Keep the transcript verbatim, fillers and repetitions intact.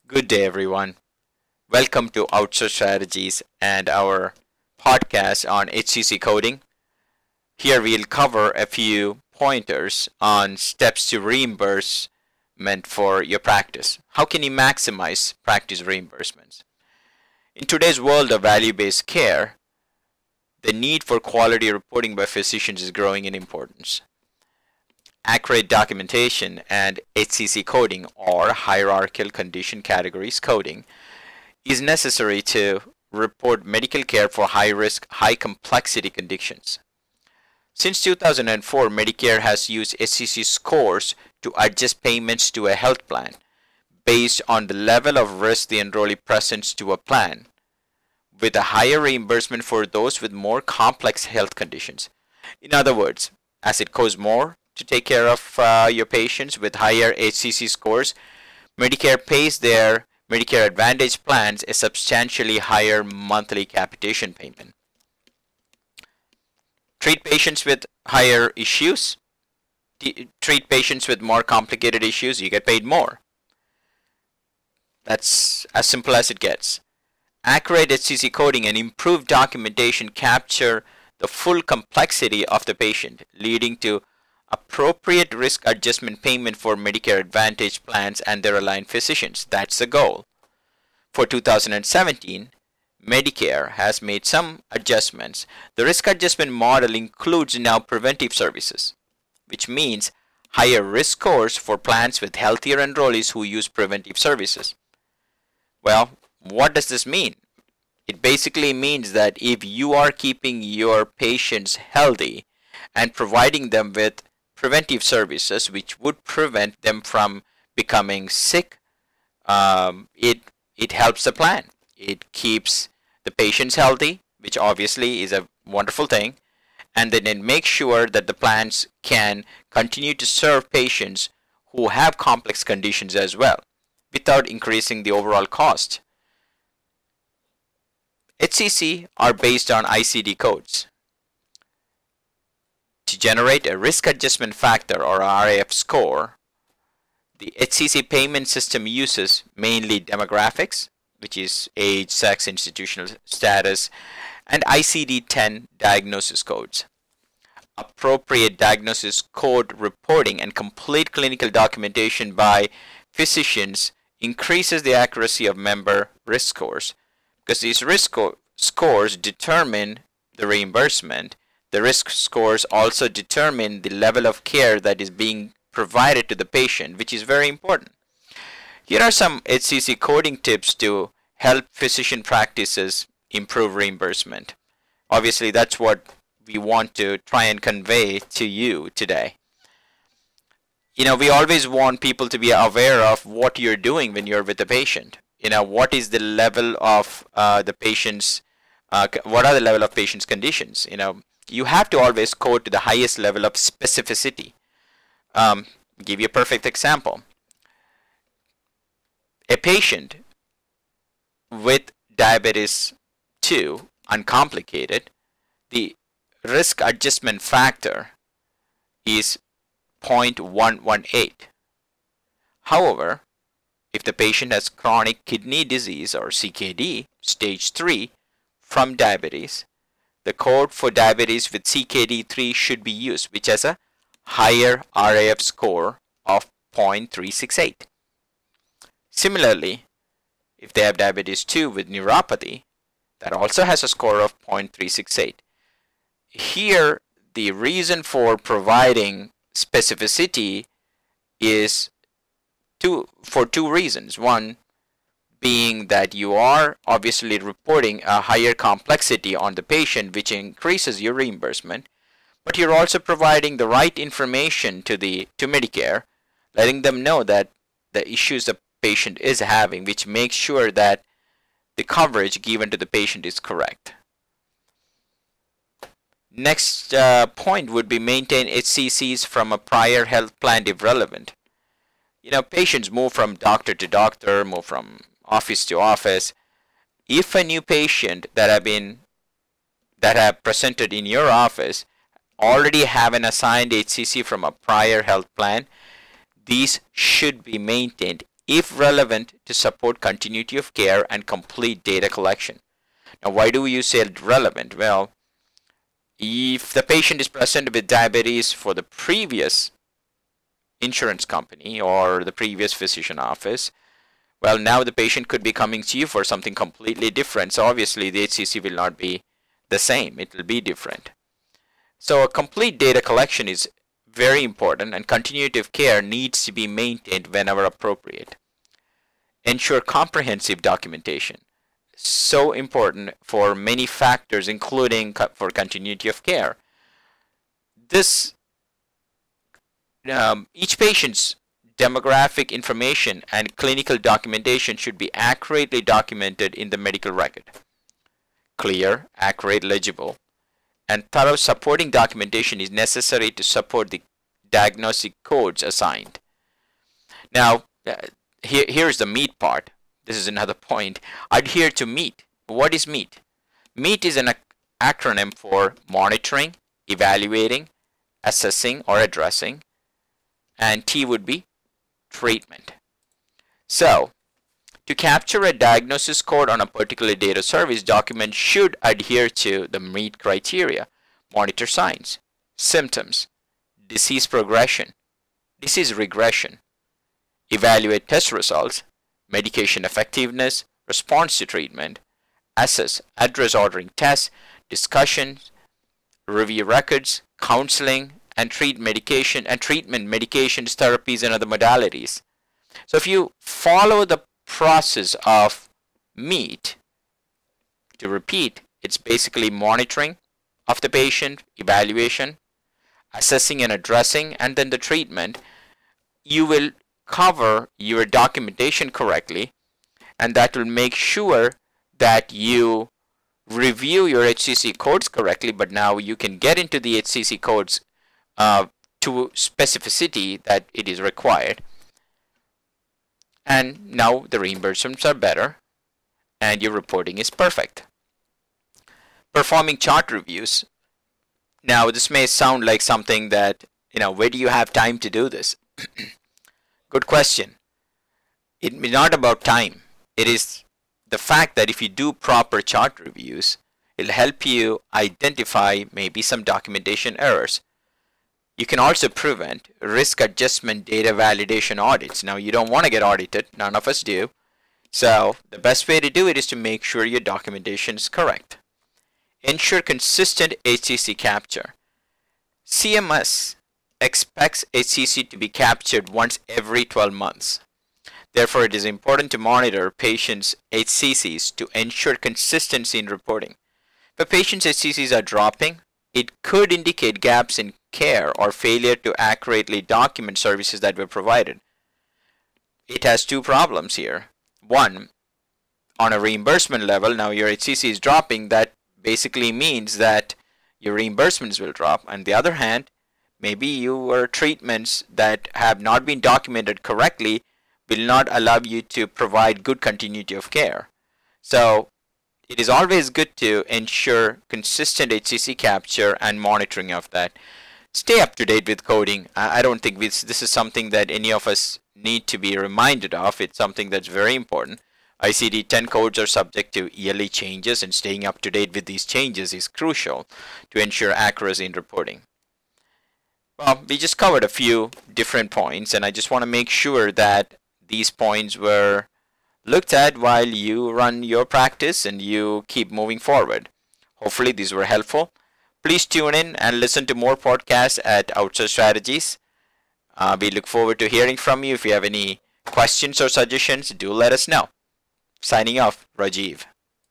Good day, everyone. Welcome to Outsource Strategies and our podcast on H C C coding. Here we'll cover a few pointers on steps to reimbursement for your practice. How can you maximize practice reimbursements? In today's world of value-based care, the need for quality reporting by physicians is growing in importance. Accurate documentation and H C C coding, or hierarchical condition categories coding, is necessary to report medical care for high risk, high complexity conditions. Since two thousand four, Medicare has used H C C scores to adjust payments to a health plan based on the level of risk the enrollee presents to a plan, with a higher reimbursement for those with more complex health conditions. In other words, as it costs more to take care of uh, your patients with higher H C C scores, Medicare pays their Medicare Advantage plans a substantially higher monthly capitation payment. Treat patients with higher issues, treat patients with more complicated issues, you get paid more. That's as simple as it gets. Accurate H C C coding and improved documentation capture the full complexity of the patient, leading to appropriate risk adjustment payment for Medicare Advantage plans and their aligned physicians. That's the goal. For two thousand seventeen, Medicare has made some adjustments. The risk adjustment model includes now preventive services, which means higher risk scores for plans with healthier enrollees who use preventive services. Well, what does this mean? It basically means that if you are keeping your patients healthy and providing them with preventive services which would prevent them from becoming sick, um, it it helps the plan. It keeps the patients healthy, which obviously is a wonderful thing, and then it makes sure that the plans can continue to serve patients who have complex conditions as well, without increasing the overall cost. H C C are based on I C D codes. To generate a risk adjustment factor, or R A F score, the H C C payment system uses mainly demographics, which is age, sex, institutional status, and I C D ten diagnosis codes. Appropriate diagnosis code reporting and complete clinical documentation by physicians increases the accuracy of member risk scores, because these risk sco- scores determine the reimbursement. The risk scores also determine the level of care that is being provided to the patient, which is very important. Here are some H C C coding tips to help physician practices improve reimbursement. Obviously, that's what we want to try and convey to you today. You know, we always want people to be aware of what you're doing when you're with the patient. You know, what is the level of uh, the patient's, uh, what are the level of patient's conditions? You know, you have to always code to the highest level of specificity. Um, give you a perfect example. A patient with diabetes two, uncomplicated, the risk adjustment factor is zero point one one eight. However, if the patient has chronic kidney disease, or C K D, stage three, from diabetes, the code for diabetes with C K D three should be used, which has a higher R A F score of zero point three six eight. Similarly, if they have diabetes two with neuropathy, that also has a score of zero point three six eight. Here, the reason for providing specificity is two, for two reasons. One being that you are obviously reporting a higher complexity on the patient, which increases your reimbursement, but you're also providing the right information to the to Medicare, letting them know that the issues the patient is having, which makes sure that the coverage given to the patient is correct. Next uh, point would be maintain H C Cs from a prior health plan if relevant. You know, patients move from doctor to doctor, move from office to office. If a new patient that have been that have presented in your office already have an assigned H C C from a prior health plan, these should be maintained if relevant, to support continuity of care and complete data collection. Now, why do you say relevant? Well, if the patient is present with diabetes for the previous insurance company or the previous physician office, well, now the patient could be coming to you for something completely different. So obviously the H C C will not be the same. It will be different. So a complete data collection is very important, and continuity of care needs to be maintained whenever appropriate. Ensure comprehensive documentation. So important for many factors, including for continuity of care. This um, each patient's demographic information and clinical documentation should be accurately documented in the medical record. Clear, accurate, legible, and thorough supporting documentation is necessary to support the diagnostic codes assigned. Now, uh, here, here's the meat part. This is another point. Adhere to MEAT. What is MEAT? MEAT is an ac acronym for monitoring, evaluating, assessing, or addressing, and T would be treatment. So, to capture a diagnosis code on a particular data service, document should adhere to the MEAT criteria: monitor signs, symptoms, disease progression, disease regression, evaluate test results, medication effectiveness, response to treatment, assess address ordering tests, discussions, review records, counseling, and treat medication and treatment medications, therapies, and other modalities. So if you follow the process of MEAT, to repeat, it's basically monitoring of the patient, evaluation, assessing and addressing, and then the treatment. You will cover your documentation correctly, and that will make sure that you review your H C C codes correctly, but now you can get into the H C C codes uh, to specificity that it is required. And now the reimbursements are better and your reporting is perfect. Performing chart reviews. Now this may sound like something that, you know, where do you have time to do this? Good question. It is not about time. It is the fact that if you do proper chart reviews, it'll help you identify maybe some documentation errors. You can also prevent risk adjustment data validation audits. Now, you don't want to get audited. None of us do. So the best way to do it is to make sure your documentation is correct. Ensure consistent H C C capture. C M S expects H C C to be captured once every twelve months. Therefore, it is important to monitor patients' H C Cs to ensure consistency in reporting. If a patient's H C Cs are dropping, it could indicate gaps in care or failure to accurately document services that were provided. It has two problems here. One, on a reimbursement level, now your H C C is dropping. That basically means that your reimbursements will drop. On the other hand, maybe your treatments that have not been documented correctly will not allow you to provide good continuity of care. So it is always good to ensure consistent H C C capture and monitoring of that. Stay up to date with coding. I don't think this, this is something that any of us need to be reminded of. It's something that's very important. I C D ten codes are subject to yearly changes, and staying up to date with these changes is crucial to ensure accuracy in reporting. Well, we just covered a few different points, and I just want to make sure that these points were looked at while you run your practice and you keep moving forward. Hopefully these were helpful. Please tune in and listen to more podcasts at Outsource Strategies. Uh, we look forward to hearing from you. If you have any questions or suggestions, do let us know. Signing off, Rajiv.